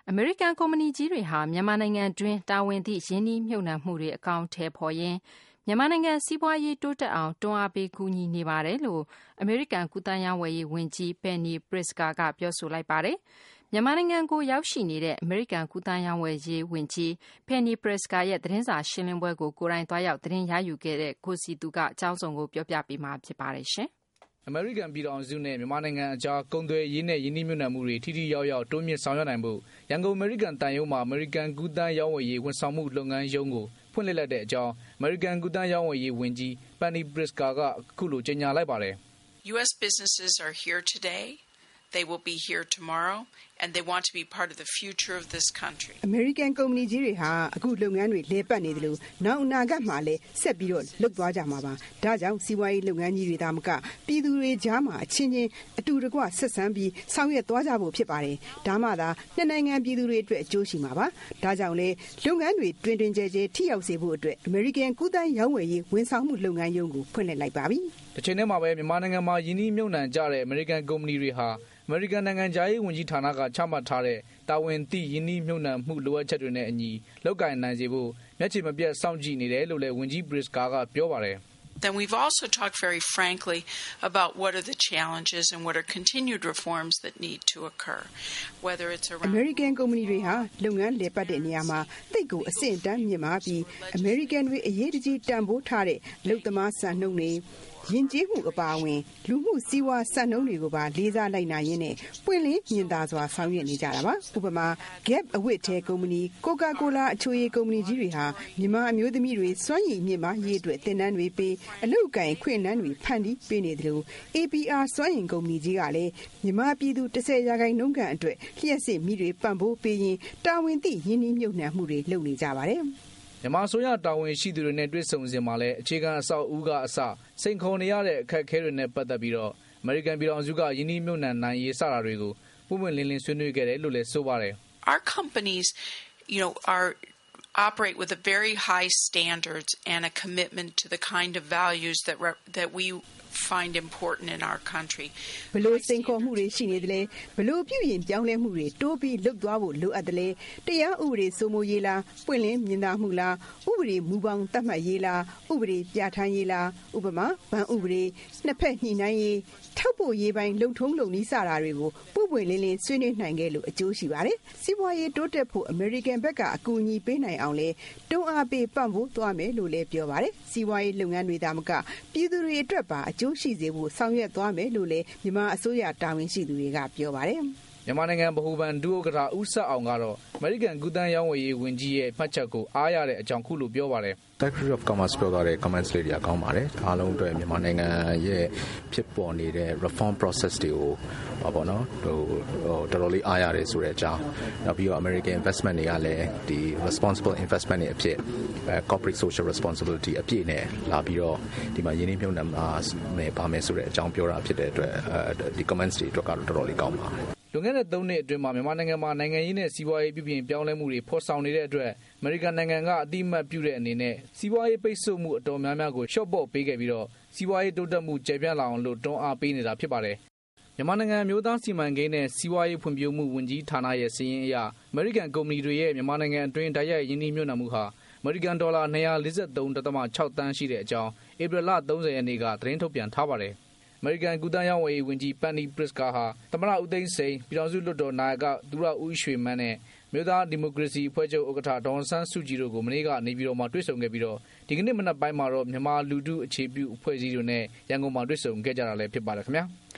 အမေရိကန်ကုမ္ပဏီကြီးတွေဟာမြန်မာနိုင်ငံတွင်းတာဝန်သည့်ရင်းနှီးမြှုပ်နှံမှုတွေအကောင်အထည်ဖော်ရင်းမြန်မာနိုင်ငံစီးပွားရေးတိုးတက်အောင်တွန်းအားပေးကူညီနေပါတယ်လို့အမေရိကန်ကူးသန်းရောင်းဝယ်ရေးဝန်ကြီး Penny Pritzker ကပြောဆိုလိုက်ပါတယ်။မြန်မာနိုင်ငံကိုရောက်ရှိနေတဲ့အမေရိကန်ကူးသန်းရောင်းဝယ်ရေးဝန်ကြီး Penny Pritzker ရဲ့သတင်းစာရှင်းလင်းပွဲကိုကိုယ်တိုင်သွားရောက်သတင်းရယူခဲ့တဲ့ကိုစီသူကအကြောင်းစုံကိုပြောပြပေးမှာဖြစ်ပါတယ်ရှင်။အမေရိကန်ပြည်ထောင်စုနဲ့မြန်မာနိုင်ငံအကြားကုန်သွယ်ရေးနဲ့ယင်းနှိမ့်မြုပ်နှံမှုတွေထိထိရောက်ရောက်တိုးမြင့်ဆောင်ရွက်နိုင်ဖို့ရန်ကုန်အမေရိကန်တန်ယုံမှာအမေရိကန်ကူးသန်းရောင်းဝယ်ရေးဝန်ဆောင်မှုလုပ်ငန်းရုံးကိုဖွင့်လှစ်လိုက်တဲ့အကြောင်းအမေရိကန်ကူးသန်းရောင်းဝယ်ရေးဝန်ကြီး Penny Pritzker ကအခုလိုကြေညာလိုက်ပါတယ် US businesses are here today. They will be here tomorrow and they want to be part of the future of this country. American ကုမ္ပဏီကြီးတွေဟာအခုလုပ်ငန်းတွေလဲပတ်နေတယ်လို့နောက်အနာဂတ်မှာလည်းဆက်ပြီးတော့လုပ်သွားကြမှာပါ။ဒါကြောင့်စီးပွားရေးလုပ်ငန်းကြီးတွေဒါမှမကပြည်သူတွေကြားမှာအချင်းချင်းအတူတကွဆက်ဆံပြီးဆောင်ရွက်သွားကြဖို့ဖြစ်ပါတယ်။ဒါမှသာနှစ်နိုင်ငံပြည်သူတွေအတွက်အကျိုးရှိမှာပါ။ဒါကြောင့်လေလုပ်ငန်းတွေတွင်တွင်ကျယ်ကျယ်ထိရောက်စေဖို့အတွက် American ကူးသန်းရောင်းဝယ်ရေးဝန်ဆောင်မှုလုပ်ငန်းရုံးကိုဖွင့်လှစ်လိုက်ပါပြီ။တစ်ချိန်တည်းမှာပဲမြန်မာနိုင်ငံမှာယင်းနှိမ့်မြုပ်နှံကြတဲ့ American ကုမ္ပဏီတွေဟာအမေရိကန်နိုင်ငံခြားရေးဝန်ကြီးဌာနကချမှတ်ထားတဲ့တာဝန်သိယင်းနှိမြုပ်နှံမှုလိုအပ်ချက်တွေနဲ့အညီလောက်ကိုင်နိုင်စေဖို့မျက်ခြေမပြတ်စောင့်ကြည့်နေတယ်လို့လည်းဝန်ကြီး Pritzker ကပြောပါတယ် Then we've also talked very frankly about what are the challenges and what are continued reforms that need to occur. Whether it's around American ကုမ္ပဏီတွေဟာလုပ်ငန်းလည်ပတ်တဲ့နေရာမှာသိပ်ကိုအဆင့်တန်းမြင့်မားပြီး American တွေအရေးတကြီးတန်ဖိုးထားတဲ့လုပ်သမားစံနှုန်းတွေယဉ်ကျေးမှုအပါအဝင်လူမှုစီးပွားစံနှုန်းတွေကိုပါလေးစားလိုက်နိုင်ရင်းနဲ့ပွင့်လင်းမြင်သာစွာဆောင်ရွက်နေကြတာပါဥပမာ Gap အဝတ်ထဲကုမ္ပဏီ Coca-Cola အချိုရည်ကုမ္ပဏီကြီးတွေဟာမြန်မာအမျိုးသမီးတွေစွမ်းရည်မြင့်မားရေးအတွက်သင်တန်းတွေပေးအလုပ်ကိုင်ခွင့်လန်းတွေဖန်တီးပေးနေတယ်လို့ APR စွမ်းရည်ကုမ္ပဏီကြီးကလည်းမြန်မာပြည်သူ10%ခန့်အတွက်လျှက်စစ်မိတွေပံ့ပိုးပေးရင်တာဝန်သိရင်းနှီးမြှုပ်နှံမှုတွေလုပ်နေကြပါတယ်မြန်မာဆိုရတာဝန်ရှိသူတွေနဲ့တွေ့ဆုံစဉ်မှာလည်းအခြေခံအဆောက်အဦကအစစိန်ခေါ်နေရတဲ့အခက်အခဲတွေနဲ့ပတ်သက်ပြီးတော့ American ပြည်ထောင်စုကယင်းနှိမြုပ်နှံနိုင်ရေးစတာတွေကိုပုံမှန်လင်းလင်းဆွေးနွေးခဲ့တယ်လို့လည်းဆိုပါတယ် Our companies, operate with a very high standards and a commitment to the kind of values that we find important in our country. ဘလို့စိန်ခေါ်မှုတွေရှိနေတယ်လဲဘလို့ပြုရင်ပြောင်းလဲမှုတွေတိုးပြီးလုပ်သွားဖို့လိုအပ်တယ်လဲတရားဥပဒေစိုးမိုးရေးလားပွင့်လင်းမြင်သာမှုလားဥပဒေမူပေါင်းသတ်မှတ်ရေးလားဥပဒေပြဋ္ဌာန်းရေးလားဥပမာဗန်ဥပဒေနှစ်ဖက်ညှိနှိုင်းရေးထောက်ပို့ရေးပိုင်းလုံထုံးလုံနည်းစတာတွေကိုပွင့်လင်းလင်းဆွေးနွေးနိုင်ခဲ့လို့အကျိုးရှိပါတယ်စီးပွားရေးတိုးတက်ဖို့ American ဘက်ကအကူအညီပေးနိုင်အောင်လဲတွန်းအားပေးပံ့ပိုးသွားမယ်လို့လည်းပြောပါတယ်စီးပွားရေးလုပ်ငန်းတွေဒါမှမကပြည်သူတွေအတွက်ပါအကျိုးရှိစေဖို့ဆောင်ရွက်သွားမယ်လို့လည်းမြန်မာအစိုးရတာဝန်ရှိသူတွေကပြောပါတယ်မြန်မာနိုင်ငံဗဟိုဘဏ်ဒုဥက္ကဋ္ဌဦးဆက်အောင်ကတော့ American ကူးသန်းရောင်းဝယ်ရေးဝန်ကြီးရဲ့မှတ်ချက်ကိုအားရတဲ့အကြောင်းခုလိုပြောပါတယ် Secretary of Commerce ပြောသွားတဲ့ comments လေးတွေကကောင်းပါတယ်အားလုံးအတွက်မြန်မာနိုင်ငံရဲ့ဖြစ်ပေါ်နေတဲ့ reform process တွေကိုပေါ့နော်တော်တော်လေးအားရတယ်ဆိုတဲ့အကြောင်းနောက်ပြီးတော့ American investment တွေကလည်းဒီ responsible investment တွေအဖြစ်corporate social responsibility အပြည့်နဲ့လာပြီးတော့ဒီမှာယင်းနှိမ့်မြုပ်နှံမယ်ပါမယ်ဆိုတဲ့အကြောင်းပြောတာဖြစ်တဲ့အတွက်ဒီ comments တွေအတွက်ကတော့တော်တော်လေးကောင်းပါတယ်လွန်ခဲ့တဲ့3နှစ်အတွင်းမှာမြန်မာနိုင်ငံမှာနိုင်ငံရေးနဲ့စီးပွားရေးပြုပြင်ပြောင်းလဲမှုတွေဖော်ဆောင်နေတဲ့အတွက်အမေရိကန်နိုင်ငံကအတိအမှတ်ပြုတဲ့အနေနဲ့စီးပွားရေးပိတ်ဆို့မှုအတော်များများကိုရှော့ပေါ့ပေးခဲ့ပြီးတော့စီးပွားရေးတိုးတက်မှုကျယ်ပြန့်လာအောင်လို့တွန်းအားပေးနေတာဖြစ်ပါတယ်။မြန်မာနိုင်ငံမျိုးသားစီမံကိန်းနဲ့စီးပွားရေးဖွံ့ဖြိုးမှုဝန်ကြီးဌာနရဲ့စာရင်းအရအမေရိကန်ကုမ္ပဏီတွေရဲ့မြန်မာနိုင်ငံအတွင်းတိုက်ရိုက်ယင်းနှိမ့်မြုပ်နှံမှုဟာအမေရိကန်ဒေါ်လာ243.6 သန်းရှိတဲ့အကြောင်းဧပြီလ30ရက်နေ့ကသတင်းထုတ်ပြန်ထားပါတယ်။ American ကူးသန်းရောင်းဝယ်ရေးဝန်ကြီး Penny Pritzker ဟာသမ္မတဦးသိန်းစိန်ပြည်ထောင်စုလွှတ်တော်နာယကသူရဦးရွှေမန်းနဲ့မြို့သားဒီမိုကရေစီအဖွဲ့ချုပ်ဥက္ကဋ္ဌဒေါ်အောင်ဆန်းစုကြည်တို့ကိုမနေ့ကနေပြည်တော်မှာတွေ့ဆုံခဲ့ပြီးတော့ဒီကနေ့မနက်ပိုင်းမှာတော့မြန်မာလူထုအခြေပြုအဖွဲ့အစည်းတွေနဲ့ရန်ကုန်မှာတွေ့ဆုံခဲ့ကြတာလည်းဖြစ်ပါတယ်ခင်ဗျာ။